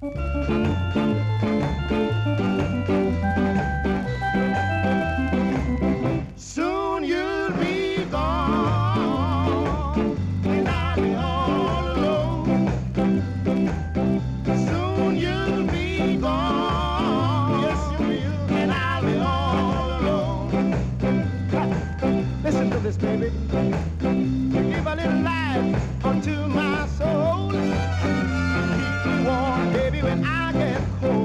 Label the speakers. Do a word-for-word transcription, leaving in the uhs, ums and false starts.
Speaker 1: Soon you'll be gone, and I'll be all alone. Soon you'll be gone, yes you will, and I'll be all alone. Listen to this, baby. You give a little life unto my soul. Keep me warm, baby, when I get cold.